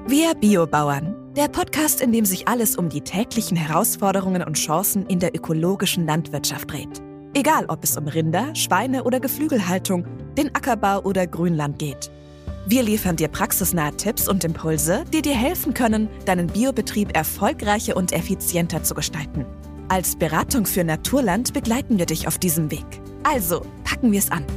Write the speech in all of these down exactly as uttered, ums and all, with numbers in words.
Wir Biobauern, der Podcast, in dem sich alles um die täglichen Herausforderungen und Chancen in der ökologischen Landwirtschaft dreht. Egal, ob es um Rinder, Schweine oder Geflügelhaltung, den Ackerbau oder Grünland geht. Wir liefern dir praxisnahe Tipps und Impulse, die dir helfen können, deinen Biobetrieb erfolgreicher und effizienter zu gestalten. Als Beratung für Naturland begleiten wir dich auf diesem Weg. Also, packen wir es an.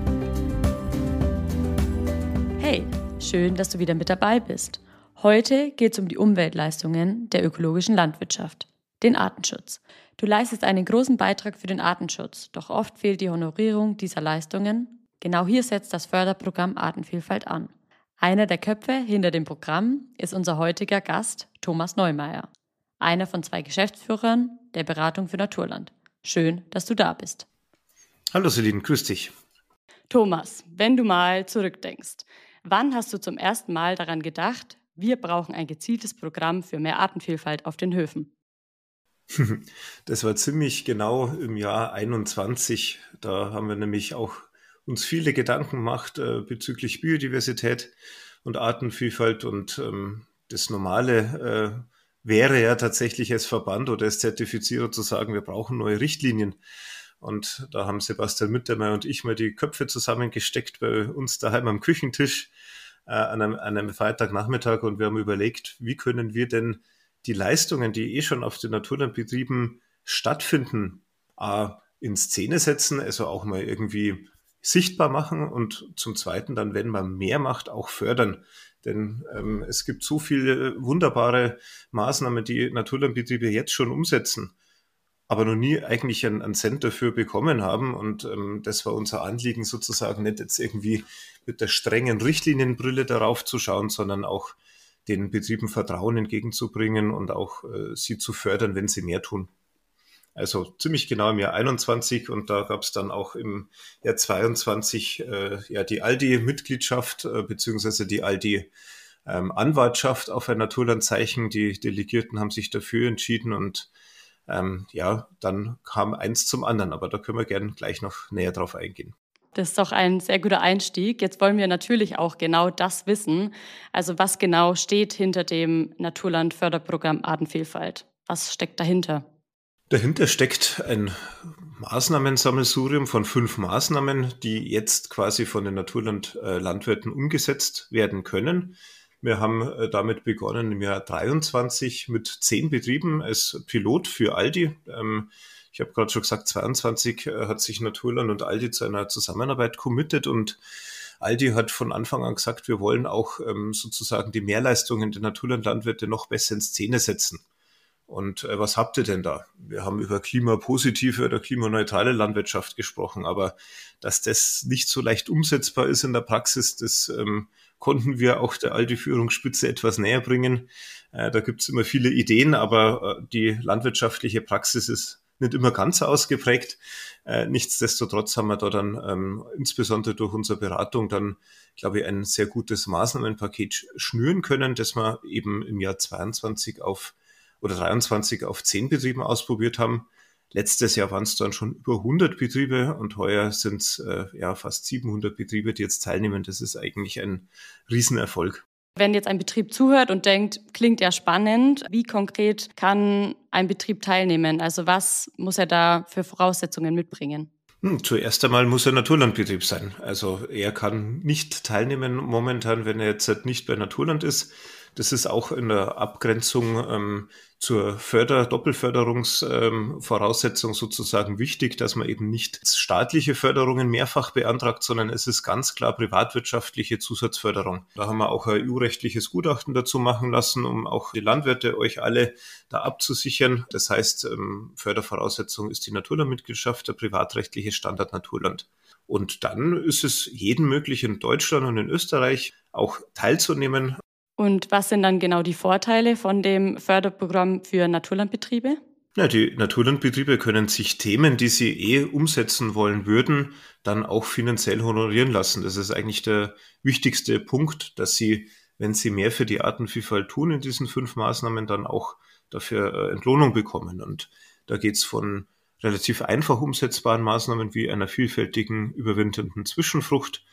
Hey, schön, dass du wieder mit dabei bist. Heute geht es um die Umweltleistungen der ökologischen Landwirtschaft, den Artenschutz. Du leistest einen großen Beitrag für den Artenschutz, doch oft fehlt die Honorierung dieser Leistungen. Genau hier setzt das Förderprogramm Artenvielfalt an. Einer der Köpfe hinter dem Programm ist unser heutiger Gast, Thomas Neumeier, einer von zwei Geschäftsführern der Beratung für Naturland. Schön, dass du da bist. Hallo Celine, grüß dich. Thomas, wenn du mal zurückdenkst, wann hast du zum ersten Mal daran gedacht, wir brauchen ein gezieltes Programm für mehr Artenvielfalt auf den Höfen? Das war ziemlich genau im Jahr einundzwanzig. Da haben wir nämlich auch uns viele Gedanken gemacht äh, bezüglich Biodiversität und Artenvielfalt. Und ähm, das Normale äh, wäre ja tatsächlich als Verband oder als Zertifizierer zu sagen, wir brauchen neue Richtlinien. Und da haben Sebastian Mittermeier und ich mal die Köpfe zusammengesteckt bei uns daheim am Küchentisch äh, an, einem, an einem Freitagnachmittag, und wir haben überlegt, wie können wir denn die Leistungen, die eh schon auf den Naturlandbetrieben stattfinden, äh, in Szene setzen, also auch mal irgendwie sichtbar machen und zum Zweiten dann, wenn man mehr macht, auch fördern. Denn ähm, es gibt so viele wunderbare Maßnahmen, die Naturlandbetriebe jetzt schon umsetzen, aber noch nie eigentlich einen, einen Cent dafür bekommen haben. Und ähm, das war unser Anliegen sozusagen, nicht jetzt irgendwie mit der strengen Richtlinienbrille darauf zu schauen, sondern auch den Betrieben Vertrauen entgegenzubringen und auch äh, sie zu fördern, wenn sie mehr tun. Also ziemlich genau im Jahr einundzwanzig, und da gab es dann auch im Jahr zweiundzwanzig äh, ja die Aldi-Mitgliedschaft äh, beziehungsweise die Aldi-Anwartschaft ähm, auf ein Naturlandzeichen. Die Delegierten haben sich dafür entschieden, und ähm, ja, dann kam eins zum anderen. Aber da können wir gerne gleich noch näher drauf eingehen. Das ist doch ein sehr guter Einstieg. Jetzt wollen wir natürlich auch genau das wissen. Also was genau steht hinter dem Naturland-Förderprogramm Artenvielfalt? Was steckt dahinter? Dahinter steckt ein Maßnahmensammelsurium von fünf Maßnahmen, die jetzt quasi von den Naturlandlandwirten umgesetzt werden können. Wir haben damit begonnen im Jahr dreiundzwanzig mit zehn Betrieben als Pilot für Aldi. Ich habe gerade schon gesagt, zweiundzwanzig hat sich Naturland und Aldi zu einer Zusammenarbeit committed, und Aldi hat von Anfang an gesagt, wir wollen auch sozusagen die Mehrleistungen der Naturlandlandwirte noch besser in Szene setzen. Und äh, was habt ihr denn da? Wir haben über klimapositive oder klimaneutrale Landwirtschaft gesprochen, aber dass das nicht so leicht umsetzbar ist in der Praxis, das ähm, konnten wir auch der Aldi-Führungsspitze etwas näher bringen. Äh, da gibt's immer viele Ideen, aber äh, die landwirtschaftliche Praxis ist nicht immer ganz ausgeprägt. Äh, nichtsdestotrotz haben wir da dann ähm, insbesondere durch unsere Beratung dann, glaube ich, ein sehr gutes Maßnahmenpaket schnüren können, das wir eben im Jahr zweiundzwanzig auf oder dreiundzwanzig auf zehn Betrieben ausprobiert haben. Letztes Jahr waren es dann schon über hundert Betriebe, und heuer sind es äh, ja fast siebenhundert Betriebe, die jetzt teilnehmen. Das ist eigentlich ein Riesenerfolg. Wenn jetzt ein Betrieb zuhört und denkt, klingt ja spannend, wie konkret kann ein Betrieb teilnehmen? Also was muss er da für Voraussetzungen mitbringen? Hm, zuerst einmal muss er Naturlandbetrieb sein. Also er kann nicht teilnehmen momentan, wenn er jetzt nicht bei Naturland ist. Das ist auch in der Abgrenzung ähm, zur Förder-, Doppelförderungsvoraussetzung ähm, sozusagen wichtig, dass man eben nicht staatliche Förderungen mehrfach beantragt, sondern es ist ganz klar privatwirtschaftliche Zusatzförderung. Da haben wir auch ein E U-rechtliches Gutachten dazu machen lassen, um auch die Landwirte, euch alle da abzusichern. Das heißt, ähm, Fördervoraussetzung ist die Naturlandmitgliedschaft, der privatrechtliche Standard Naturland. Und dann ist es jedem möglich, in Deutschland und in Österreich auch teilzunehmen. Und was sind dann genau die Vorteile von dem Förderprogramm für Naturlandbetriebe? Ja, die Naturlandbetriebe können sich Themen, die sie eh umsetzen wollen würden, dann auch finanziell honorieren lassen. Das ist eigentlich der wichtigste Punkt, dass sie, wenn sie mehr für die Artenvielfalt tun in diesen fünf Maßnahmen, dann auch dafür Entlohnung bekommen. Und da geht's von relativ einfach umsetzbaren Maßnahmen wie einer vielfältigen überwinternden Zwischenfrucht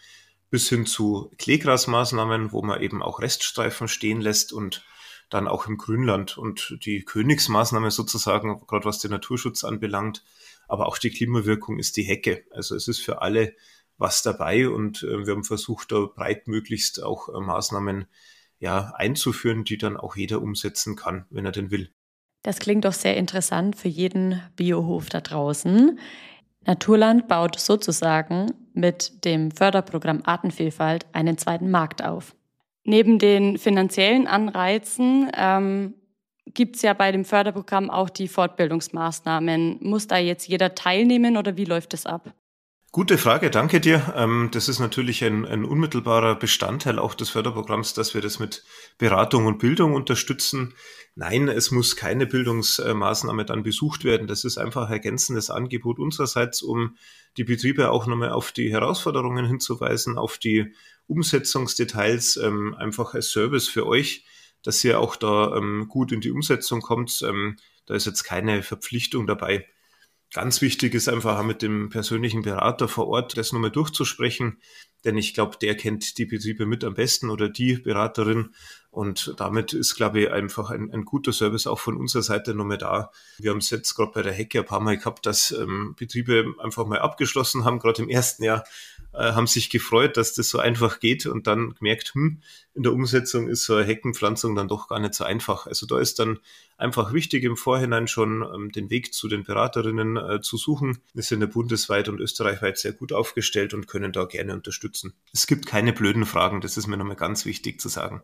bis hin zu Kleegrasmaßnahmen, wo man eben auch Reststreifen stehen lässt und dann auch im Grünland. Und die Königsmaßnahme sozusagen, gerade was den Naturschutz anbelangt, aber auch die Klimawirkung ist die Hecke. Also es ist für alle was dabei und äh, wir haben versucht, da breitmöglichst auch äh, Maßnahmen ja, einzuführen, die dann auch jeder umsetzen kann, wenn er denn will. Das klingt doch sehr interessant für jeden Biohof da draußen. Naturland baut sozusagen mit dem Förderprogramm Artenvielfalt einen zweiten Markt auf. Neben den finanziellen Anreizen ähm, gibt es ja bei dem Förderprogramm auch die Fortbildungsmaßnahmen. Muss da jetzt jeder teilnehmen oder wie läuft das ab? Gute Frage, danke dir. Das ist natürlich ein, ein unmittelbarer Bestandteil auch des Förderprogramms, dass wir das mit Beratung und Bildung unterstützen. Nein, es muss keine Bildungsmaßnahme dann besucht werden. Das ist einfach ergänzendes Angebot unsererseits, um die Betriebe auch nochmal auf die Herausforderungen hinzuweisen, auf die Umsetzungsdetails, einfach als Service für euch, dass ihr auch da gut in die Umsetzung kommt. Da ist jetzt keine Verpflichtung dabei. Ganz wichtig ist einfach mit dem persönlichen Berater vor Ort das nochmal durchzusprechen, denn ich glaube, der kennt die Betriebe mit am besten oder die Beraterin und damit ist, glaube ich, einfach ein, ein guter Service auch von unserer Seite nochmal da. Wir haben es jetzt gerade bei der Hecke ein paar Mal gehabt, dass ähm, Betriebe einfach mal abgeschlossen haben, gerade im ersten Jahr, äh, haben sich gefreut, dass das so einfach geht und dann gemerkt, hm, in der Umsetzung ist so eine Heckenpflanzung dann doch gar nicht so einfach. Also da ist dann einfach wichtig im Vorhinein schon ähm, den Weg zu den Beraterinnen äh, zu suchen. Wir sind ja bundesweit und österreichweit sehr gut aufgestellt und können da gerne unterstützen. Es gibt keine blöden Fragen, das ist mir nochmal ganz wichtig zu sagen.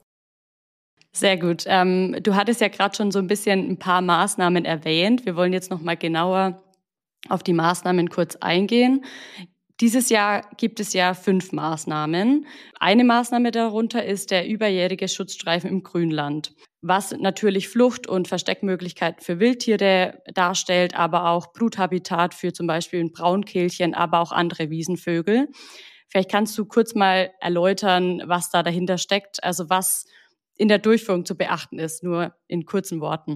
Sehr gut. Ähm, du hattest ja gerade schon so ein bisschen ein paar Maßnahmen erwähnt. Wir wollen jetzt noch mal genauer auf die Maßnahmen kurz eingehen. Dieses Jahr gibt es ja fünf Maßnahmen. Eine Maßnahme darunter ist der überjährige Schutzstreifen im Grünland, was natürlich Flucht- und Versteckmöglichkeiten für Wildtiere darstellt, aber auch Bruthabitat für zum Beispiel ein Braunkehlchen, aber auch andere Wiesenvögel. Vielleicht kannst du kurz mal erläutern, was da dahinter steckt, also was in der Durchführung zu beachten ist, nur in kurzen Worten.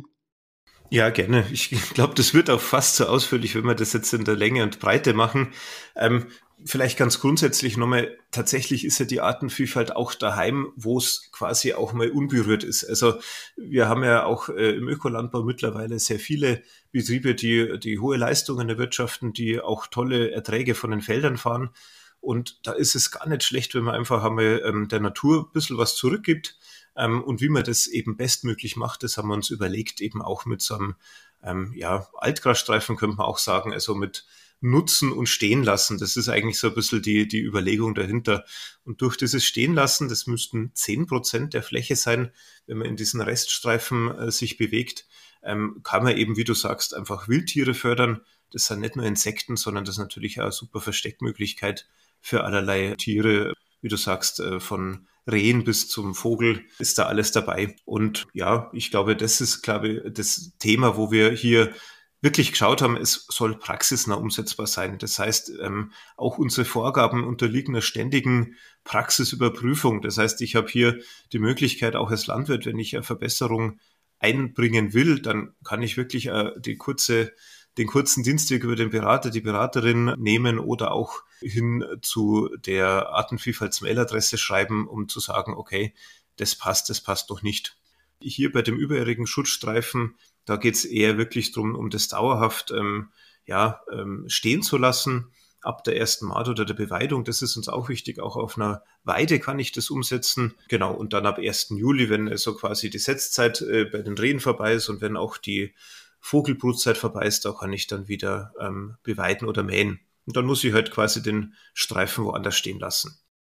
Ja, gerne. Ich glaube, das wird auch fast so ausführlich, wenn wir das jetzt in der Länge und Breite machen. Ähm, vielleicht ganz grundsätzlich nochmal, tatsächlich ist ja die Artenvielfalt auch daheim, wo es quasi auch mal unberührt ist. Also wir haben ja auch äh, im Ökolandbau mittlerweile sehr viele Betriebe, die die hohe Leistungen erwirtschaften, die auch tolle Erträge von den Feldern fahren. Und da ist es gar nicht schlecht, wenn man einfach einmal ähm, der Natur ein bisschen was zurückgibt. Ähm, und wie man das eben bestmöglich macht, das haben wir uns überlegt, eben auch mit so einem ähm, ja, Altgrasstreifen, könnte man auch sagen, also mit Nutzen und Stehen lassen. Das ist eigentlich so ein bisschen die, die Überlegung dahinter. Und durch dieses Stehen lassen, das müssten zehn Prozent der Fläche sein, wenn man in diesen Reststreifen äh, sich bewegt, ähm, kann man eben, wie du sagst, einfach Wildtiere fördern. Das sind nicht nur Insekten, sondern das ist natürlich auch eine super Versteckmöglichkeit für allerlei Tiere, wie du sagst, äh, von Rehen bis zum Vogel ist da alles dabei. Und ja, ich glaube, das ist, glaube ich, das Thema, wo wir hier wirklich geschaut haben, es soll praxisnah umsetzbar sein. Das heißt, ähm, auch unsere Vorgaben unterliegen einer ständigen Praxisüberprüfung. Das heißt, ich habe hier die Möglichkeit, auch als Landwirt, wenn ich eine Verbesserung einbringen will, dann kann ich wirklich äh, die kurze den kurzen Dienstweg über den Berater, die Beraterin nehmen oder auch hin zu der Artenvielfalts-Mailadresse schreiben, um zu sagen, okay, das passt, das passt doch nicht. Hier bei dem überjährigen Schutzstreifen, da geht es eher wirklich darum, um das dauerhaft ähm, ja, ähm, stehen zu lassen, ab der ersten Maat oder der Beweidung. Das ist uns auch wichtig. Auch auf einer Weide kann ich das umsetzen. Genau, und dann ab ersten Juli, wenn also quasi die Setzzeit äh, bei den Rehen vorbei ist und wenn auch die Vogelbrutzeit vorbei ist, da kann ich dann wieder ähm, beweiden oder mähen. Und dann muss ich halt quasi den Streifen woanders stehen lassen.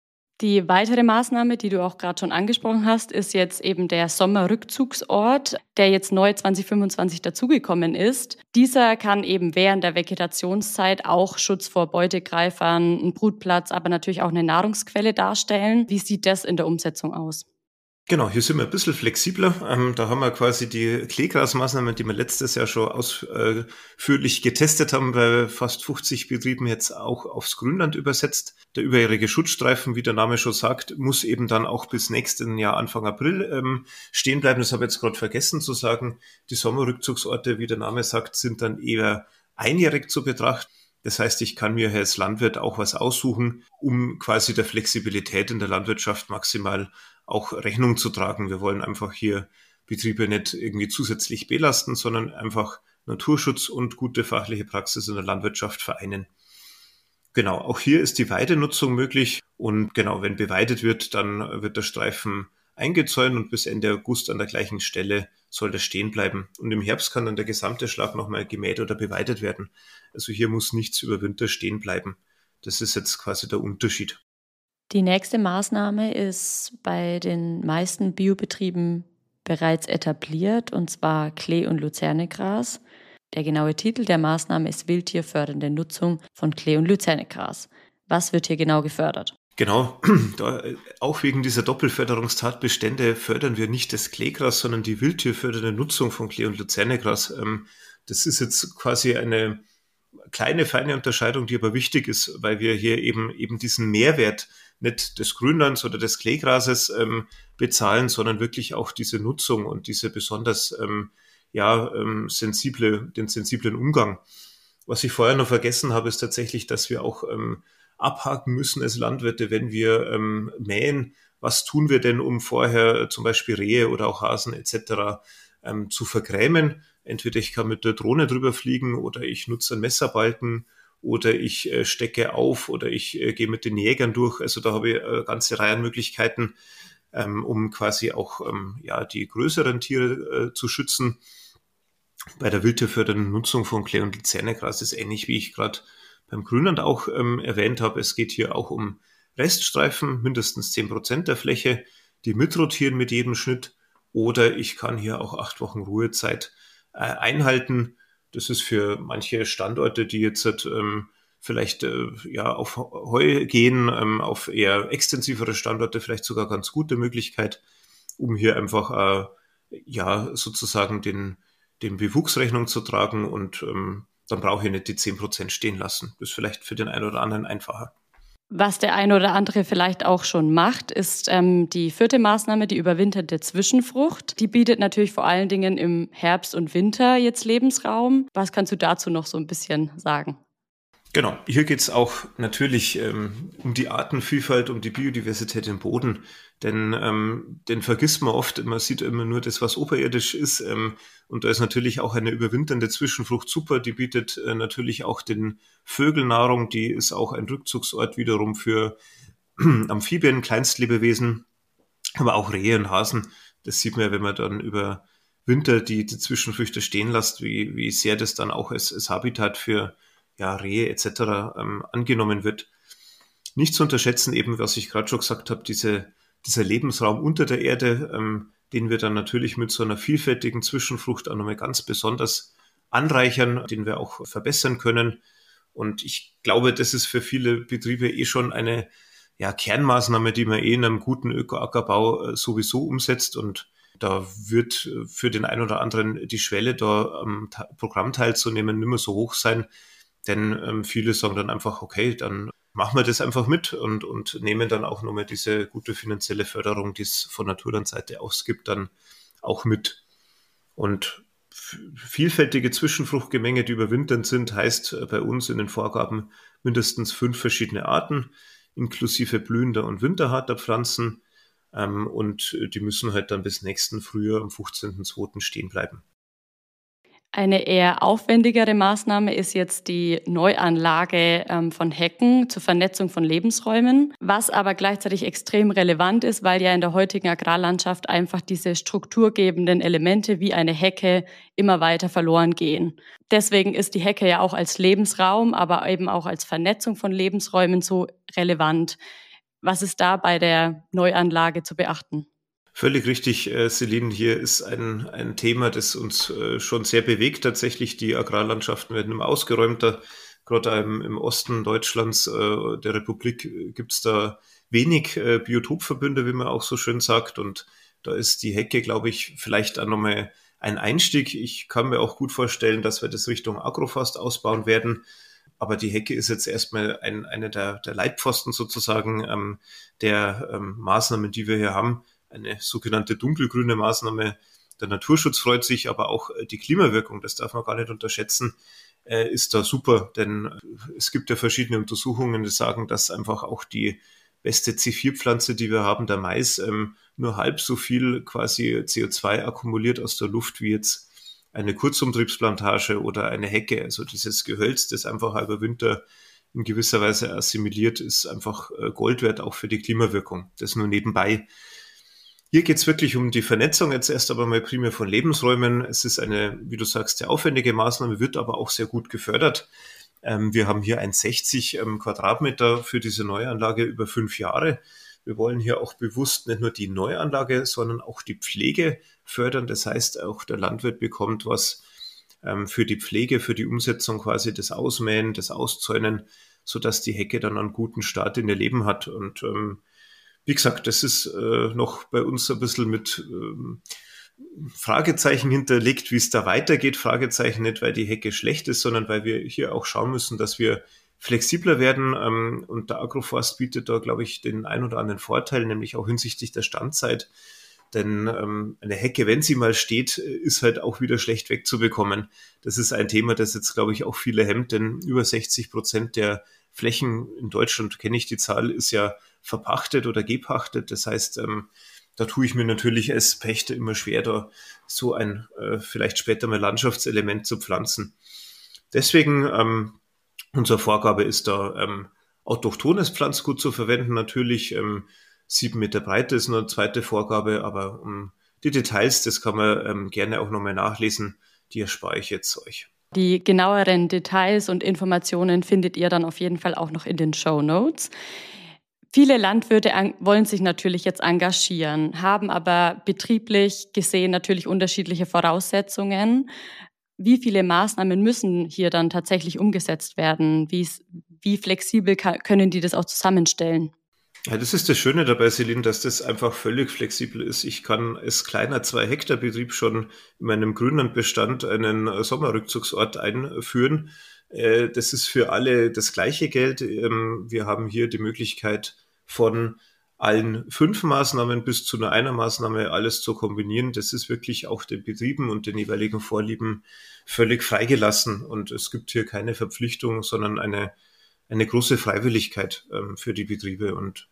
Die weitere Maßnahme, die du auch gerade schon angesprochen hast, ist jetzt eben der Sommerrückzugsort, der jetzt neu zwanzig fünfundzwanzig dazugekommen ist. Dieser kann eben während der Vegetationszeit auch Schutz vor Beutegreifern, einen Brutplatz, aber natürlich auch eine Nahrungsquelle darstellen. Wie sieht das in der Umsetzung aus? Genau, hier sind wir ein bisschen flexibler. Ähm, da haben wir quasi die Kleegrasmaßnahmen, die wir letztes Jahr schon ausführlich getestet haben, bei fast fünfzig Betrieben jetzt auch aufs Grünland übersetzt. Der überjährige Schutzstreifen, wie der Name schon sagt, muss eben dann auch bis nächsten Jahr Anfang April ähm, stehen bleiben. Das habe ich jetzt gerade vergessen zu sagen. Die Sommerrückzugsorte, wie der Name sagt, sind dann eher einjährig zu betrachten. Das heißt, ich kann mir als Landwirt auch was aussuchen, um quasi der Flexibilität in der Landwirtschaft maximal auch Rechnung zu tragen. Wir wollen einfach hier Betriebe nicht irgendwie zusätzlich belasten, sondern einfach Naturschutz und gute fachliche Praxis in der Landwirtschaft vereinen. Genau, auch hier ist die Weidenutzung möglich und genau, wenn beweidet wird, dann wird der Streifen eingezäunt und bis Ende August an der gleichen Stelle soll das stehen bleiben. Und im Herbst kann dann der gesamte Schlag nochmal gemäht oder beweidet werden. Also hier muss nichts über Winter stehen bleiben. Das ist jetzt quasi der Unterschied. Die nächste Maßnahme ist bei den meisten Biobetrieben bereits etabliert, und zwar Klee- und Luzernegras. Der genaue Titel der Maßnahme ist wildtierfördernde Nutzung von Klee- und Luzernegras. Was wird hier genau gefördert? Genau, da, auch wegen dieser Doppelförderungstatbestände fördern wir nicht das Kleegras, sondern die wildtierfördernde Nutzung von Klee- und Luzernegras. Das ist jetzt quasi eine kleine, feine Unterscheidung, die aber wichtig ist, weil wir hier eben eben diesen Mehrwert nicht des Grünlands oder des Kleegrases ähm, bezahlen, sondern wirklich auch diese Nutzung und diese besonders ähm, ja ähm, sensible, den sensiblen Umgang. Was ich vorher noch vergessen habe, ist tatsächlich, dass wir auch ähm, abhaken müssen als Landwirte, wenn wir ähm, mähen. Was tun wir denn, um vorher zum Beispiel Rehe oder auch Hasen et cetera ähm, zu vergrämen? Entweder ich kann mit der Drohne drüber fliegen oder ich nutze einen Messerbalken oder ich äh, stecke auf oder ich äh, gehe mit den Jägern durch. Also da habe ich eine ganze Reihe an Möglichkeiten, ähm, um quasi auch ähm, ja, die größeren Tiere äh, zu schützen. Bei der wildtierfördernden Nutzung von Klee- und Luzernegras ist ähnlich, wie ich gerade beim Grünland auch ähm, erwähnt habe. Es geht hier auch um Reststreifen, mindestens zehn Prozent der Fläche, die mitrotieren mit jedem Schnitt. Oder ich kann hier auch acht Wochen Ruhezeit äh, einhalten. Das ist für manche Standorte, die jetzt ähm, vielleicht äh, ja auf Heu gehen, ähm, auf eher extensivere Standorte vielleicht sogar ganz gute Möglichkeit, um hier einfach äh, ja sozusagen den, den Bewuchs Rechnung zu tragen und ähm, dann brauche ich nicht die zehn Prozent stehen lassen. Das ist vielleicht für den einen oder anderen einfacher. Was der eine oder andere vielleicht auch schon macht, ist ähm, die vierte Maßnahme, die überwinterte Zwischenfrucht. Die bietet natürlich vor allen Dingen im Herbst und Winter jetzt Lebensraum. Was kannst du dazu noch so ein bisschen sagen? Genau, hier geht es auch natürlich ähm, um die Artenvielfalt, um die Biodiversität im Boden, denn ähm, den vergisst man oft, man sieht immer nur das, was oberirdisch ist, ähm, und da ist natürlich auch eine überwinternde Zwischenfrucht super, die bietet äh, natürlich auch den Vögeln Nahrung, die ist auch ein Rückzugsort wiederum für Amphibien, Kleinstlebewesen, aber auch Rehe und Hasen. Das sieht man, wenn man dann über Winter die, die Zwischenfrüchte stehen lässt, wie, wie sehr das dann auch als, als Habitat für ja, Rehe et cetera ähm, angenommen wird. Nicht zu unterschätzen eben, was ich gerade schon gesagt habe, diese, dieser Lebensraum unter der Erde, ähm, den wir dann natürlich mit so einer vielfältigen Zwischenfrucht auch nochmal ganz besonders anreichern, den wir auch verbessern können. Und ich glaube, das ist für viele Betriebe eh schon eine ja, Kernmaßnahme, die man eh in einem guten Ökoackerbau äh, sowieso umsetzt. Und da wird für den einen oder anderen die Schwelle, da am Ta- Programm teilzunehmen, nicht mehr so hoch sein. Denn ähm, viele sagen dann einfach, okay, dann machen wir das einfach mit und, und nehmen dann auch nochmal diese gute finanzielle Förderung, die es von Naturlandseite aus gibt, dann auch mit. Und f- vielfältige Zwischenfruchtgemenge, die überwinternd sind, heißt äh, bei uns in den Vorgaben mindestens fünf verschiedene Arten, inklusive blühender und winterharter Pflanzen. Ähm, und die müssen halt dann bis nächsten Frühjahr am fünfzehnten zweiten stehen bleiben. Eine eher aufwendigere Maßnahme ist jetzt die Neuanlage ähm, von Hecken zur Vernetzung von Lebensräumen, was aber gleichzeitig extrem relevant ist, weil ja in der heutigen Agrarlandschaft einfach diese strukturgebenden Elemente wie eine Hecke immer weiter verloren gehen. Deswegen ist die Hecke ja auch als Lebensraum, aber eben auch als Vernetzung von Lebensräumen so relevant. Was ist da bei der Neuanlage zu beachten? Völlig richtig, äh, Celine. Hier ist ein, ein Thema, das uns äh, schon sehr bewegt. Tatsächlich, die Agrarlandschaften werden immer ausgeräumter. Gerade im, im Osten Deutschlands, äh, der Republik, äh, gibt es da wenig äh, Biotopverbünde, wie man auch so schön sagt. Und da ist die Hecke, glaube ich, vielleicht auch nochmal ein Einstieg. Ich kann mir auch gut vorstellen, dass wir das Richtung Agroforst ausbauen werden. Aber die Hecke ist jetzt erstmal ein, eine der, der Leitpfosten sozusagen ähm, der ähm, Maßnahmen, die wir hier haben. Eine sogenannte dunkelgrüne Maßnahme, der Naturschutz freut sich, aber auch die Klimawirkung, das darf man gar nicht unterschätzen, ist da super. Denn es gibt ja verschiedene Untersuchungen, die sagen, dass einfach auch die beste C vier Pflanze, die wir haben, der Mais, nur halb so viel quasi C O zwei akkumuliert aus der Luft wie jetzt eine Kurzumtriebsplantage oder eine Hecke. Also dieses Gehölz, das einfach über Winter in gewisser Weise assimiliert, ist einfach Gold wert, auch für die Klimawirkung. Das nur nebenbei. Hier geht es wirklich um die Vernetzung, jetzt erst aber mal primär von Lebensräumen. Es ist eine, wie du sagst, sehr aufwendige Maßnahme, wird aber auch sehr gut gefördert. Ähm, wir haben hier ein sechzig ähm, Quadratmeter für diese Neuanlage über fünf Jahre. Wir wollen hier auch bewusst nicht nur die Neuanlage, sondern auch die Pflege fördern. Das heißt, auch der Landwirt bekommt was ähm, für die Pflege, für die Umsetzung quasi des Ausmähen, des Auszäunen, sodass die Hecke dann einen guten Start in ihr Leben hat. Und ähm, wie gesagt, das ist äh, noch bei uns ein bisschen mit ähm, Fragezeichen hinterlegt, wie es da weitergeht. Fragezeichen nicht, weil die Hecke schlecht ist, sondern weil wir hier auch schauen müssen, dass wir flexibler werden. Ähm, und der Agroforst bietet da, glaube ich, den ein oder anderen Vorteil, nämlich auch hinsichtlich der Standzeit. Denn ähm, eine Hecke, wenn sie mal steht, ist halt auch wieder schlecht wegzubekommen. Das ist ein Thema, das jetzt, glaube ich, auch viele hemmt, denn über sechzig Prozent der Flächen in Deutschland, kenne ich die Zahl, ist ja verpachtet oder gepachtet. Das heißt, ähm, da tue ich mir natürlich als Pächter immer schwer, da so ein äh, vielleicht später mal Landschaftselement zu pflanzen. Deswegen, ähm, unsere Vorgabe ist da, ähm, autochthones Pflanzgut zu verwenden. Natürlich, ähm, sieben Meter Breite ist nur eine zweite Vorgabe, aber um die Details, das kann man ähm, gerne auch nochmal nachlesen, die erspare ich jetzt euch. Die genaueren Details und Informationen findet ihr dann auf jeden Fall auch noch in den Shownotes. Viele Landwirte wollen sich natürlich jetzt engagieren, haben aber betrieblich gesehen natürlich unterschiedliche Voraussetzungen. Wie viele Maßnahmen müssen hier dann tatsächlich umgesetzt werden? Wie, wie flexibel kann, können die das auch zusammenstellen? Ja, das ist das Schöne dabei, Celine, dass das einfach völlig flexibel ist. Ich kann als kleiner zwei Hektar Betrieb schon in meinem Grünlandbestand einen Sommerrückzugsort einführen. Das ist für alle das gleiche Geld. Wir haben hier die Möglichkeit, von allen fünf Maßnahmen bis zu nur einer Maßnahme alles zu kombinieren. Das ist wirklich auch den Betrieben und den jeweiligen Vorlieben völlig freigelassen. Und es gibt hier keine Verpflichtung, sondern eine, eine große Freiwilligkeit ähm, für die Betriebe. Und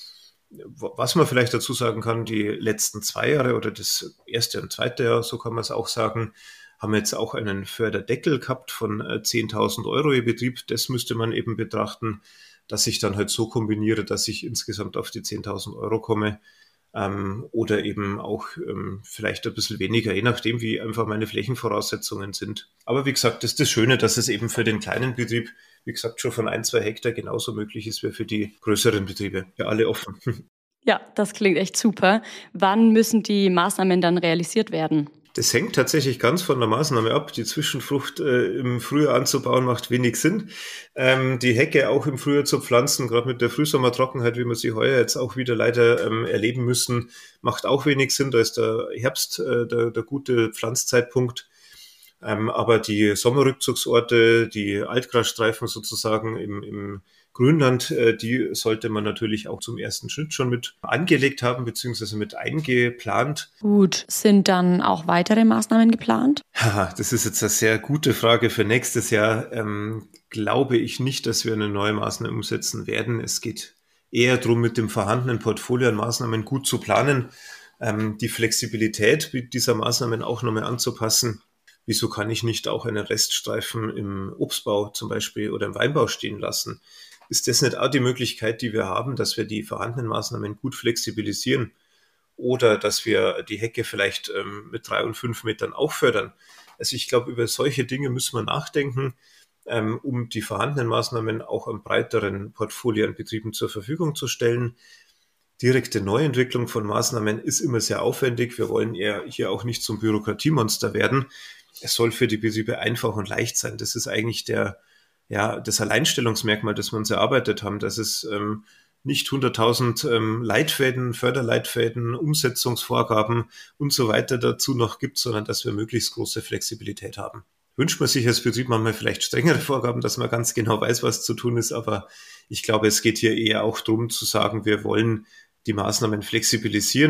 was man vielleicht dazu sagen kann, die letzten zwei Jahre oder das erste und zweite Jahr, so kann man es auch sagen, haben jetzt auch einen Förderdeckel gehabt von zehntausend Euro je Betrieb. Das müsste man eben betrachten, dass ich dann halt so kombiniere, dass ich insgesamt auf die zehntausend Euro komme ähm, oder eben auch ähm, vielleicht ein bisschen weniger, je nachdem, wie einfach meine Flächenvoraussetzungen sind. Aber wie gesagt, das ist das Schöne, dass es eben für den kleinen Betrieb, wie gesagt, schon von ein, zwei Hektar genauso möglich ist wie für die größeren Betriebe. Für alle offen. Ja, das klingt echt super. Wann müssen die Maßnahmen dann realisiert werden? Das hängt tatsächlich ganz von der Maßnahme ab. Die Zwischenfrucht äh, im Frühjahr anzubauen macht wenig Sinn. Ähm, die Hecke auch im Frühjahr zu pflanzen, gerade mit der Frühsommertrockenheit, wie wir sie heuer jetzt auch wieder leider ähm, erleben müssen, macht auch wenig Sinn. Da ist der Herbst äh, der, der gute Pflanzzeitpunkt. Ähm, aber die Sommerrückzugsorte, die Altgrasstreifen sozusagen im, im Grünland, äh, die sollte man natürlich auch zum ersten Schritt schon mit angelegt haben, beziehungsweise mit eingeplant. Gut, sind dann auch weitere Maßnahmen geplant? Haha, das ist jetzt eine sehr gute Frage für nächstes Jahr. Ähm, glaube ich nicht, dass wir eine neue Maßnahme umsetzen werden. Es geht eher darum, mit dem vorhandenen Portfolio an Maßnahmen gut zu planen, ähm, die Flexibilität dieser Maßnahmen auch nochmal anzupassen. Wieso kann ich nicht auch einen Reststreifen im Obstbau zum Beispiel oder im Weinbau stehen lassen? Ist das nicht auch die Möglichkeit, die wir haben, dass wir die vorhandenen Maßnahmen gut flexibilisieren oder dass wir die Hecke vielleicht ähm, mit drei und fünf Metern auch fördern? Also ich glaube, über solche Dinge müssen wir nachdenken, ähm, um die vorhandenen Maßnahmen auch einem breiteren Portfolio an Betrieben zur Verfügung zu stellen. Direkte Neuentwicklung von Maßnahmen ist immer sehr aufwendig. Wir wollen eher hier auch nicht zum Bürokratiemonster werden. Es soll für die Betriebe einfach und leicht sein. Das ist eigentlich der, ja, das Alleinstellungsmerkmal, das wir uns erarbeitet haben, dass es ähm, nicht hunderttausend ähm, Leitfäden, Förderleitfäden, Umsetzungsvorgaben und so weiter dazu noch gibt, sondern dass wir möglichst große Flexibilität haben. Wünscht man sich als Betrieb manchmal vielleicht strengere Vorgaben, dass man ganz genau weiß, was zu tun ist, aber ich glaube, es geht hier eher auch darum zu sagen, wir wollen die Maßnahmen flexibilisieren,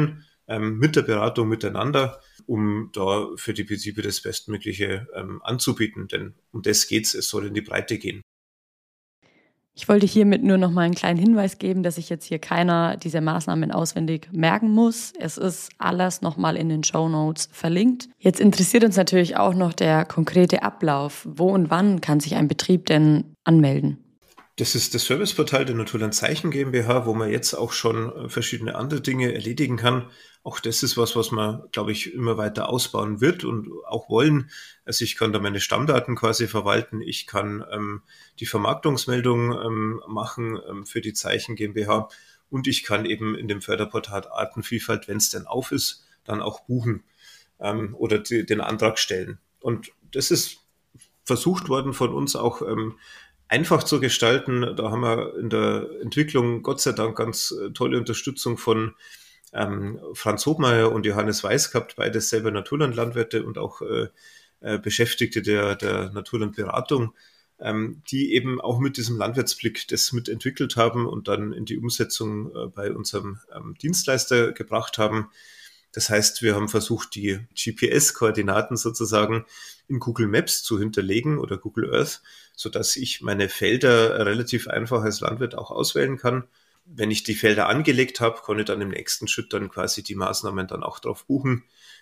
ähm, mit der Beratung miteinander, um da für die Betriebe das Bestmögliche ähm, anzubieten. Denn um das geht's, es soll in die Breite gehen. Ich wollte hiermit nur noch mal einen kleinen Hinweis geben, dass sich jetzt hier keiner dieser Maßnahmen auswendig merken muss. Es ist alles noch mal in den Shownotes verlinkt. Jetzt interessiert uns natürlich auch noch der konkrete Ablauf. Wo und wann kann sich ein Betrieb denn anmelden? Das ist das Serviceportal der Naturland Zeichen GmbH, wo man jetzt auch schon verschiedene andere Dinge erledigen kann. Auch das ist was, was man, glaube ich, immer weiter ausbauen wird und auch wollen. Also ich kann da meine Stammdaten quasi verwalten. Ich kann ähm, die Vermarktungsmeldung ähm, machen ähm, für die Zeichen GmbH und ich kann eben in dem Förderportal Artenvielfalt, wenn es denn auf ist, dann auch buchen ähm, oder die, den Antrag stellen. Und das ist versucht worden von uns auch ähm, einfach zu gestalten. Da haben wir in der Entwicklung Gott sei Dank ganz tolle Unterstützung von ähm, Franz Hobmeier und Johannes Weiß gehabt, beides selber Naturlandlandwirte und auch äh, äh, Beschäftigte der, der Naturlandberatung, ähm, die eben auch mit diesem Landwirtsblick das mitentwickelt haben und dann in die Umsetzung äh, bei unserem ähm, Dienstleister gebracht haben. Das heißt, wir haben versucht, die G P S-Koordinaten sozusagen in Google Maps zu hinterlegen oder Google Earth, sodass ich meine Felder relativ einfach als Landwirt auch auswählen kann. Wenn ich die Felder angelegt habe, kann ich dann im nächsten Schritt dann quasi die Maßnahmen dann auch drauf buchen.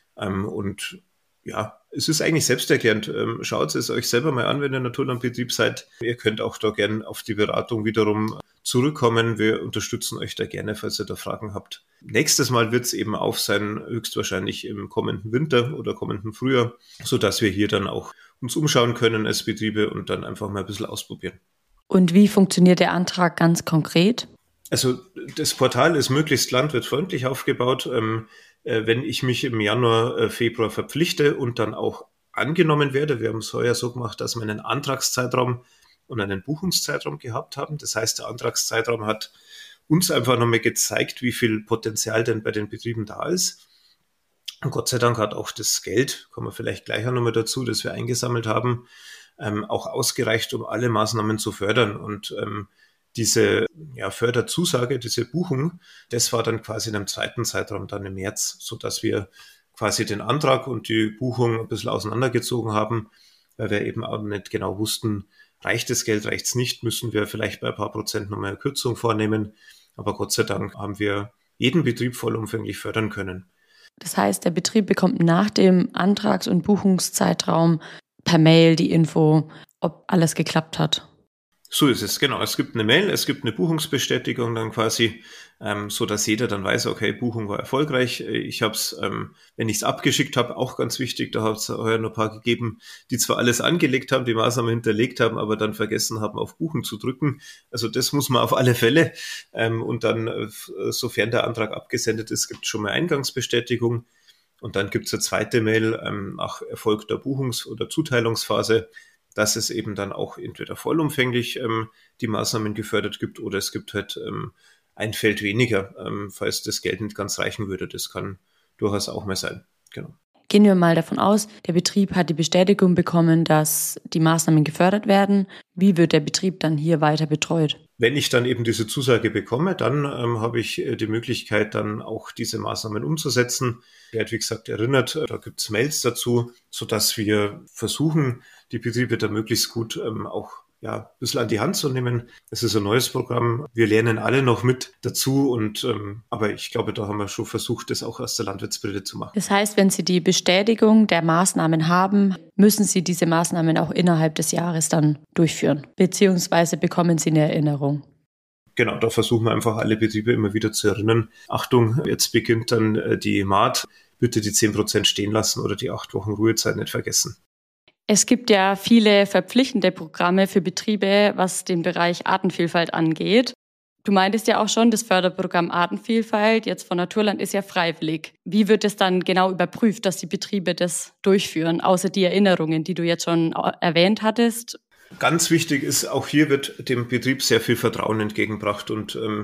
Und ja, es ist eigentlich selbsterklärend. Schaut es euch selber mal an, wenn ihr Naturlandbetrieb seid. Ihr könnt auch da gerne auf die Beratung wiederum zurückkommen. Wir unterstützen euch da gerne, falls ihr da Fragen habt. Nächstes Mal wird es eben auf sein, höchstwahrscheinlich im kommenden Winter oder kommenden Frühjahr, sodass wir hier dann auch uns umschauen können als Betriebe und dann einfach mal ein bisschen ausprobieren. Und wie funktioniert der Antrag ganz konkret? Also das Portal ist möglichst landwirtfreundlich aufgebaut. Ähm, äh, wenn ich mich im Januar, äh, Februar verpflichte und dann auch angenommen werde, wir haben es heuer so gemacht, dass wir einen Antragszeitraum und einen Buchungszeitraum gehabt haben. Das heißt, der Antragszeitraum hat uns einfach nochmal gezeigt, wie viel Potenzial denn bei den Betrieben da ist. Und Gott sei Dank hat auch das Geld, kommen wir vielleicht gleich auch nochmal dazu, das wir eingesammelt haben, ähm, auch ausgereicht, um alle Maßnahmen zu fördern. Und ähm, diese ja, Förderzusage, diese Buchung, das war dann quasi in einem zweiten Zeitraum, dann im März, sodass wir quasi den Antrag und die Buchung ein bisschen auseinandergezogen haben, weil wir eben auch nicht genau wussten, reicht das Geld, reicht es nicht, müssen wir vielleicht bei ein paar Prozent nochmal eine Kürzung vornehmen. Aber Gott sei Dank haben wir jeden Betrieb vollumfänglich fördern können. Das heißt, der Betrieb bekommt nach dem Antrags- und Buchungszeitraum per Mail die Info, ob alles geklappt hat. So ist es, genau. Es gibt eine Mail, es gibt eine Buchungsbestätigung dann quasi, ähm, so dass jeder dann weiß, okay, Buchung war erfolgreich. Ich habe es, ähm, wenn ich es abgeschickt habe, auch ganz wichtig, da hat es heuer noch ein paar gegeben, die zwar alles angelegt haben, die Maßnahmen hinterlegt haben, aber dann vergessen haben, auf Buchen zu drücken. Also das muss man auf alle Fälle. Ähm, und dann, äh, sofern der Antrag abgesendet ist, gibt es schon mal Eingangsbestätigung. Und dann gibt es eine zweite Mail ähm, nach erfolgter Buchungs- oder Zuteilungsphase, dass es eben dann auch entweder vollumfänglich ähm, die Maßnahmen gefördert gibt oder es gibt halt ähm, ein Feld weniger, ähm, falls das Geld nicht ganz reichen würde. Das kann durchaus auch mal sein. Genau. Gehen wir mal davon aus, der Betrieb hat die Bestätigung bekommen, dass die Maßnahmen gefördert werden. Wie wird der Betrieb dann hier weiter betreut? Wenn ich dann eben diese Zusage bekomme, dann ähm, habe ich äh, die Möglichkeit, dann auch diese Maßnahmen umzusetzen. Ich werde, wie gesagt, erinnert, da gibt es Mails dazu, sodass wir versuchen, die Betriebe da möglichst gut ähm, auch ja, ein bisschen an die Hand zu nehmen. Es ist ein neues Programm. Wir lernen alle noch mit dazu. Und ähm, aber ich glaube, da haben wir schon versucht, das auch aus der Landwirtsbrille zu machen. Das heißt, wenn Sie die Bestätigung der Maßnahmen haben, müssen Sie diese Maßnahmen auch innerhalb des Jahres dann durchführen, beziehungsweise bekommen Sie eine Erinnerung. Genau, da versuchen wir einfach alle Betriebe immer wieder zu erinnern. Achtung, jetzt beginnt dann äh, die Maat. Bitte die zehn Prozent stehen lassen oder die acht Wochen Ruhezeit nicht vergessen. Es gibt ja viele verpflichtende Programme für Betriebe, was den Bereich Artenvielfalt angeht. Du meintest ja auch schon, das Förderprogramm Artenvielfalt jetzt von Naturland ist ja freiwillig. Wie wird es dann genau überprüft, dass die Betriebe das durchführen, außer die Erinnerungen, die du jetzt schon erwähnt hattest? Ganz wichtig ist, auch hier wird dem Betrieb sehr viel Vertrauen entgegengebracht und ähm,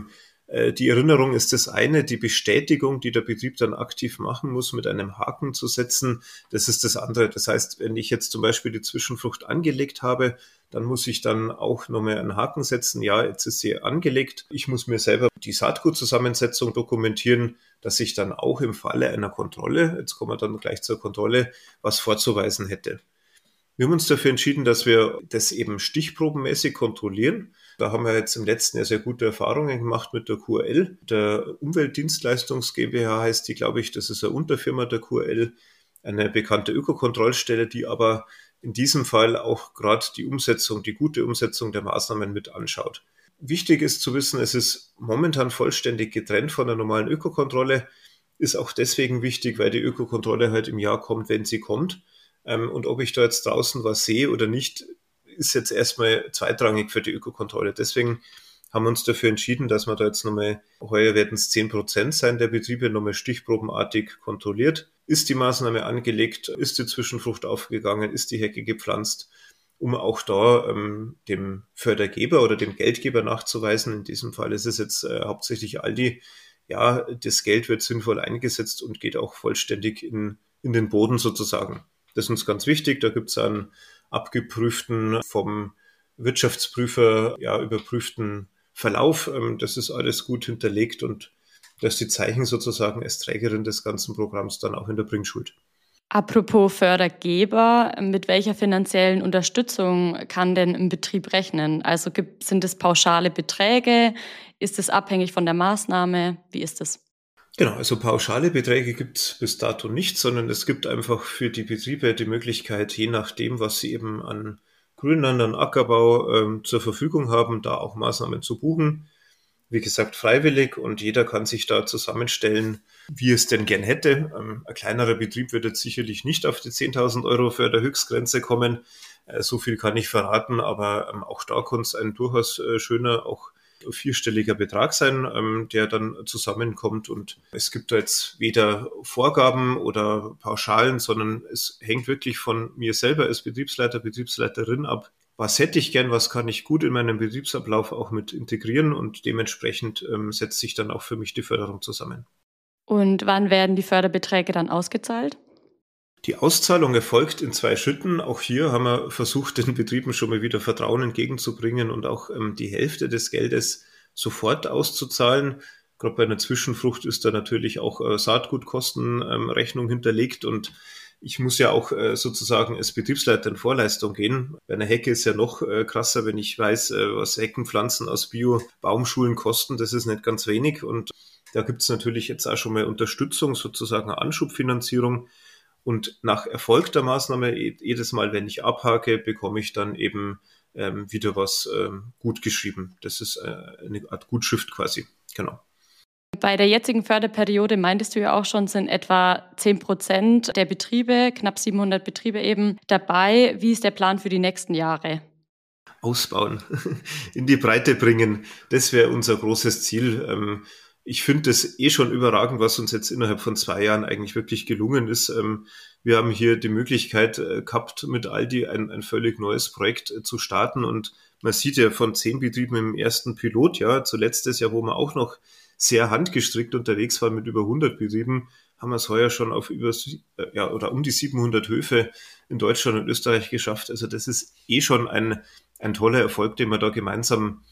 Die Erinnerung ist das eine, die Bestätigung, die der Betrieb dann aktiv machen muss, mit einem Haken zu setzen, das ist das andere. Das heißt, wenn ich jetzt zum Beispiel die Zwischenfrucht angelegt habe, dann muss ich dann auch nochmal einen Haken setzen. Ja, jetzt ist sie angelegt. Ich muss mir selber die Saatgutzusammensetzung dokumentieren, dass ich dann auch im Falle einer Kontrolle, jetzt kommen wir dann gleich zur Kontrolle, was vorzuweisen hätte. Wir haben uns dafür entschieden, dass wir das eben stichprobenmäßig kontrollieren. Da haben wir jetzt im letzten Jahr sehr gute Erfahrungen gemacht mit der Q L. Der Umweltdienstleistungs GmbH heißt die, glaube ich, das ist eine Unterfirma der Q L, eine bekannte Ökokontrollstelle, die aber in diesem Fall auch gerade die Umsetzung, die gute Umsetzung der Maßnahmen mit anschaut. Wichtig ist zu wissen, es ist momentan vollständig getrennt von der normalen Ökokontrolle. Ist auch deswegen wichtig, weil die Ökokontrolle halt im Jahr kommt, wenn sie kommt. Und ob ich da jetzt draußen was sehe oder nicht, ist jetzt erstmal zweitrangig für die Ökokontrolle. Deswegen haben wir uns dafür entschieden, dass wir da jetzt nochmal, heuer werden es zehn Prozent sein der Betriebe, nochmal stichprobenartig kontrolliert. Ist die Maßnahme angelegt? Ist die Zwischenfrucht aufgegangen? Ist die Hecke gepflanzt? Um auch da ähm, dem Fördergeber oder dem Geldgeber nachzuweisen. In diesem Fall ist es jetzt äh, hauptsächlich Aldi. Ja, das Geld wird sinnvoll eingesetzt und geht auch vollständig in, in den Boden sozusagen. Das ist uns ganz wichtig. Da gibt es einen abgeprüften, vom Wirtschaftsprüfer ja, überprüften Verlauf. Das ist alles gut hinterlegt und das ist die Zeichen sozusagen als Trägerin des ganzen Programms dann auch in der Bringschuld. Apropos Fördergeber, mit welcher finanziellen Unterstützung kann denn ein Betrieb rechnen? Also gibt, sind es pauschale Beträge? Ist es abhängig von der Maßnahme? Wie ist es? Genau, also pauschale Beträge gibt es bis dato nicht, sondern es gibt einfach für die Betriebe die Möglichkeit, je nachdem, was sie eben an Grünland, an Ackerbau ähm, zur Verfügung haben, da auch Maßnahmen zu buchen. Wie gesagt, freiwillig und jeder kann sich da zusammenstellen, wie es denn gern hätte. Ähm, ein kleinerer Betrieb wird jetzt sicherlich nicht auf die zehntausend Euro Förderhöchstgrenze kommen. Äh, so viel kann ich verraten, aber ähm, auch da kann es ein durchaus äh, schöner, auch vierstelliger Betrag sein, ähm, der dann zusammenkommt. Und es gibt da jetzt weder Vorgaben oder Pauschalen, sondern es hängt wirklich von mir selber als Betriebsleiter, Betriebsleiterin ab. Was hätte ich gern, was kann ich gut in meinem Betriebsablauf auch mit integrieren und dementsprechend ähm, setzt sich dann auch für mich die Förderung zusammen. Und wann werden die Förderbeträge dann ausgezahlt? Die Auszahlung erfolgt in zwei Schritten. Auch hier haben wir versucht, den Betrieben schon mal wieder Vertrauen entgegenzubringen und auch ähm, die Hälfte des Geldes sofort auszuzahlen. Gerade bei einer Zwischenfrucht ist da natürlich auch äh, Saatgutkostenrechnung ähm, hinterlegt und ich muss ja auch äh, sozusagen als Betriebsleiter in Vorleistung gehen. Bei einer Hecke ist ja noch äh, krasser, wenn ich weiß, äh, was Heckenpflanzen aus Bio-Baumschulen kosten. Das ist nicht ganz wenig und da gibt es natürlich jetzt auch schon mal Unterstützung, sozusagen Anschubfinanzierung. Und nach Erfolg der Maßnahme, jedes Mal, wenn ich abhake, bekomme ich dann eben ähm, wieder was ähm, gut geschrieben. Das ist äh, eine Art Gutschrift quasi, genau. Bei der jetzigen Förderperiode meintest du ja auch schon, sind etwa zehn Prozent der Betriebe, knapp siebenhundert Betriebe eben dabei. Wie ist der Plan für die nächsten Jahre? Ausbauen, in die Breite bringen, das wäre unser großes Ziel. Ähm, Ich finde das eh schon überragend, was uns jetzt innerhalb von zwei Jahren eigentlich wirklich gelungen ist. Wir haben hier die Möglichkeit gehabt, mit Aldi ein, ein völlig neues Projekt zu starten. Und man sieht ja von zehn Betrieben im ersten Pilotjahr, zuletzt das Jahr, wo man auch noch sehr handgestrickt unterwegs war mit über hundert Betrieben, haben wir es heuer schon auf über ja, oder um die siebenhundert Höfe in Deutschland und Österreich geschafft. Also das ist eh schon ein, ein toller Erfolg, den wir da gemeinsam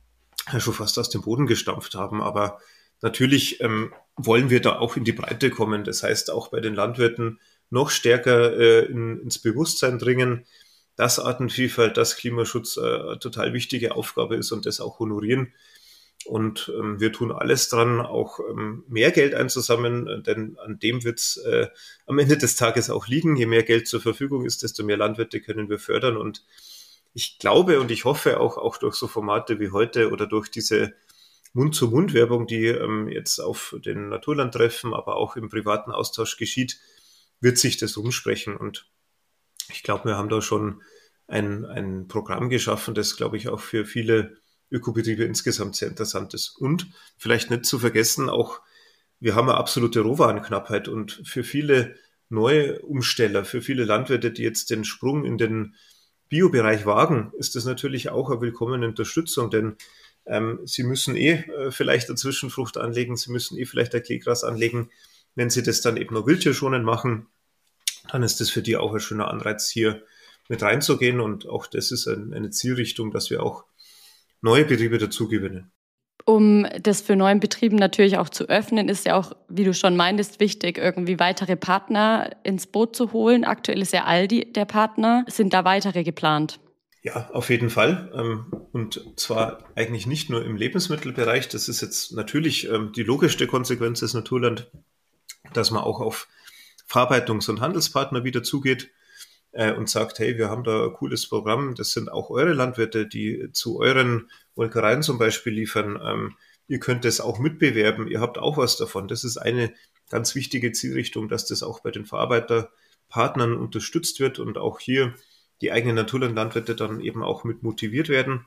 schon fast aus dem Boden gestampft haben. Aber natürlich ähm, wollen wir da auch in die Breite kommen. Das heißt, auch bei den Landwirten noch stärker äh, in, ins Bewusstsein dringen, dass Artenvielfalt, dass Klimaschutz äh, eine total wichtige Aufgabe ist und das auch honorieren. Und ähm, wir tun alles dran, auch ähm, mehr Geld einzusammeln, denn an dem wird es äh, am Ende des Tages auch liegen. Je mehr Geld zur Verfügung ist, desto mehr Landwirte können wir fördern. Und ich glaube und ich hoffe auch, auch durch so Formate wie heute oder durch diese Mund-zu-Mund-Werbung, die ähm, jetzt auf den Naturlandtreffen, aber auch im privaten Austausch geschieht, wird sich das rumsprechen. Und ich glaube, wir haben da schon ein, ein Programm geschaffen, das, glaube ich, auch für viele Ökobetriebe insgesamt sehr interessant ist. Und vielleicht nicht zu vergessen, auch wir haben eine absolute Rohwarenknappheit und für viele neue Umsteller, für viele Landwirte, die jetzt den Sprung in den Biobereich wagen, ist das natürlich auch eine willkommene Unterstützung, denn ähm, Sie müssen eh äh, vielleicht eine Zwischenfrucht anlegen, Sie müssen eh vielleicht ein Kleegras anlegen. Wenn Sie das dann eben noch wildtierschonend machen, dann ist das für die auch ein schöner Anreiz, hier mit reinzugehen. Und auch das ist ein, eine Zielrichtung, dass wir auch neue Betriebe dazu gewinnen. Um das für neuen Betrieben natürlich auch zu öffnen, ist ja auch, wie du schon meintest, wichtig, irgendwie weitere Partner ins Boot zu holen. Aktuell ist ja Aldi der Partner. Sind da weitere geplant? Ja, auf jeden Fall. Und zwar eigentlich nicht nur im Lebensmittelbereich. Das ist jetzt natürlich die logischste Konsequenz des Naturland, dass man auch auf Verarbeitungs- und Handelspartner wieder zugeht und sagt, hey, wir haben da ein cooles Programm. Das sind auch eure Landwirte, die zu euren Molkereien zum Beispiel liefern. Ähm, ihr könnt das auch mitbewerben. Ihr habt auch was davon. Das ist eine ganz wichtige Zielrichtung, dass das auch bei den Verarbeiterpartnern unterstützt wird und auch hier die eigenen Naturlandwirte dann eben auch mit motiviert werden.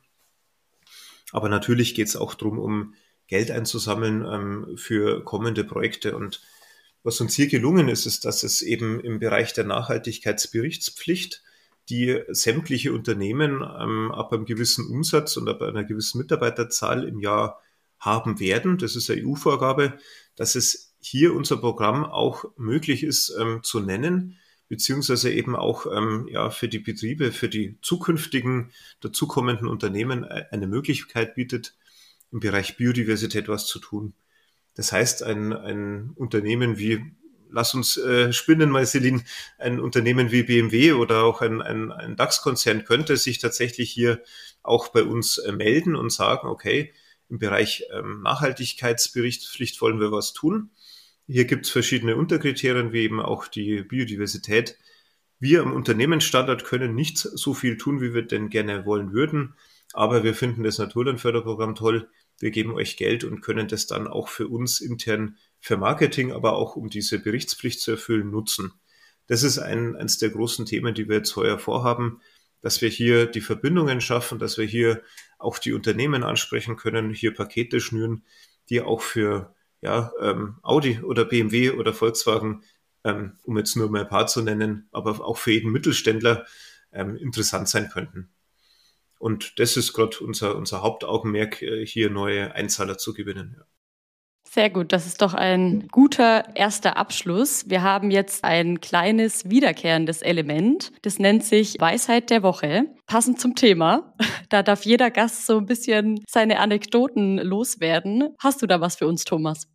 Aber natürlich geht es auch darum, um Geld einzusammeln ähm, für kommende Projekte. Und was uns hier gelungen ist, ist, dass es eben im Bereich der Nachhaltigkeitsberichtspflicht die sämtliche Unternehmen ähm, ab einem gewissen Umsatz und ab einer gewissen Mitarbeiterzahl im Jahr haben werden. Das ist eine E U-Vorgabe, dass es hier unser Programm auch möglich ist ähm, zu nennen, beziehungsweise eben auch ähm, ja, für die Betriebe, für die zukünftigen, dazukommenden Unternehmen eine Möglichkeit bietet, im Bereich Biodiversität was zu tun. Das heißt, ein, ein Unternehmen wie, lass uns äh, spinnen mal, Celine, ein Unternehmen wie B M W oder auch ein, ein, ein DAX-Konzern könnte sich tatsächlich hier auch bei uns äh, melden und sagen, okay, im Bereich ähm, Nachhaltigkeitsberichtspflicht wollen wir was tun. Hier gibt es verschiedene Unterkriterien, wie eben auch die Biodiversität. Wir am Unternehmensstandort können nicht so viel tun, wie wir denn gerne wollen würden, aber wir finden das Naturlandförderprogramm toll. Wir geben euch Geld und können das dann auch für uns intern für Marketing, aber auch um diese Berichtspflicht zu erfüllen, nutzen. Das ist ein, eines der großen Themen, die wir jetzt heuer vorhaben, dass wir hier die Verbindungen schaffen, dass wir hier auch die Unternehmen ansprechen können, hier Pakete schnüren, die auch für ja, ähm, Audi oder B M W oder Volkswagen, ähm, um jetzt nur mal ein paar zu nennen, aber auch für jeden Mittelständler ähm, interessant sein könnten. Und das ist gerade unser, unser Hauptaugenmerk, hier neue Einzahler zu gewinnen. Ja. Sehr gut, das ist doch ein guter erster Abschluss. Wir haben jetzt ein kleines wiederkehrendes Element. Das nennt sich Weisheit der Woche. Passend zum Thema. Da darf jeder Gast so ein bisschen seine Anekdoten loswerden. Hast du da was für uns, Thomas?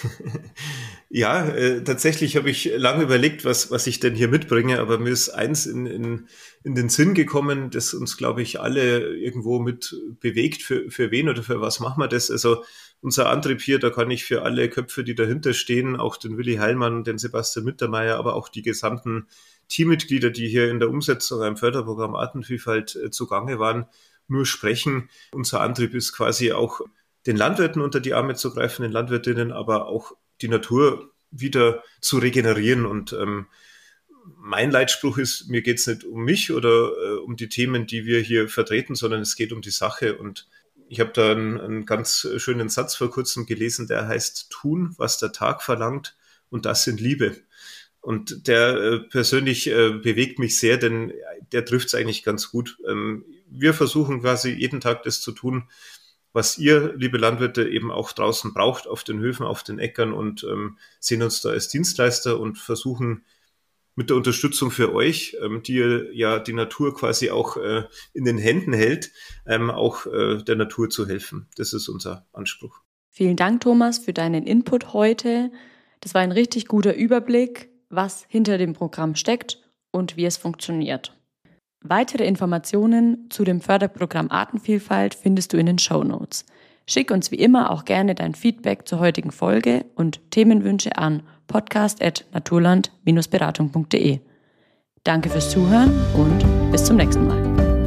Ja, äh, tatsächlich habe ich lange überlegt, was, was ich denn hier mitbringe, aber mir ist eins in, in, in den Sinn gekommen, das uns, glaube ich, alle irgendwo mit bewegt. Für, für wen oder für was machen wir das? Also unser Antrieb hier, da kann ich für alle Köpfe, die dahinter stehen, auch den Willi Heilmann, den Sebastian Mittermeier, aber auch die gesamten Teammitglieder, die hier in der Umsetzung im Förderprogramm Artenvielfalt äh, zugange waren, nur sprechen. Unser Antrieb ist quasi auch, den Landwirten unter die Arme zu greifen, den Landwirtinnen, aber auch die Natur wieder zu regenerieren. Und ähm, mein Leitspruch ist, mir geht's nicht um mich oder äh, um die Themen, die wir hier vertreten, sondern es geht um die Sache. Und ich habe da einen, einen ganz schönen Satz vor kurzem gelesen, der heißt, tun, was der Tag verlangt, und das sind Liebe. Und der äh, persönlich äh, bewegt mich sehr, denn der trifft es eigentlich ganz gut. Ähm, wir versuchen quasi jeden Tag das zu tun, was ihr, liebe Landwirte, eben auch draußen braucht, auf den Höfen, auf den Äckern, und ähm, sehen uns da als Dienstleister und versuchen mit der Unterstützung für euch, ähm, die ihr ja die Natur quasi auch äh, in den Händen hält, ähm, auch äh, der Natur zu helfen. Das ist unser Anspruch. Vielen Dank, Thomas, für deinen Input heute. Das war ein richtig guter Überblick, was hinter dem Programm steckt und wie es funktioniert. Weitere Informationen zu dem Förderprogramm Artenvielfalt findest du in den Shownotes. Schick uns wie immer auch gerne dein Feedback zur heutigen Folge und Themenwünsche an podcast at naturland Bindestrich beratung punkt de. Danke fürs Zuhören und bis zum nächsten Mal.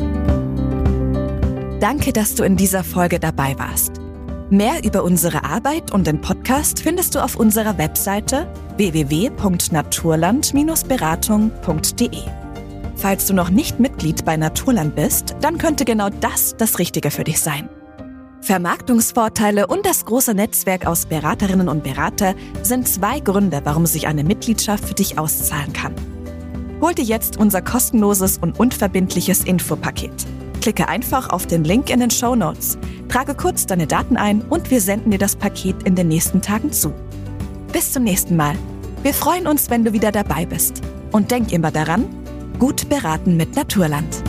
Danke, dass du in dieser Folge dabei warst. Mehr über unsere Arbeit und den Podcast findest du auf unserer Webseite w w w punkt naturland Bindestrich beratung punkt de. Falls du noch nicht Mitglied bei Naturland bist, dann könnte genau das das Richtige für dich sein. Vermarktungsvorteile und das große Netzwerk aus Beraterinnen und Berater sind zwei Gründe, warum sich eine Mitgliedschaft für dich auszahlen kann. Hol dir jetzt unser kostenloses und unverbindliches Infopaket. Klicke einfach auf den Link in den Shownotes, trage kurz deine Daten ein und wir senden dir das Paket in den nächsten Tagen zu. Bis zum nächsten Mal. Wir freuen uns, wenn du wieder dabei bist. Und denk immer daran, gut beraten mit Naturland.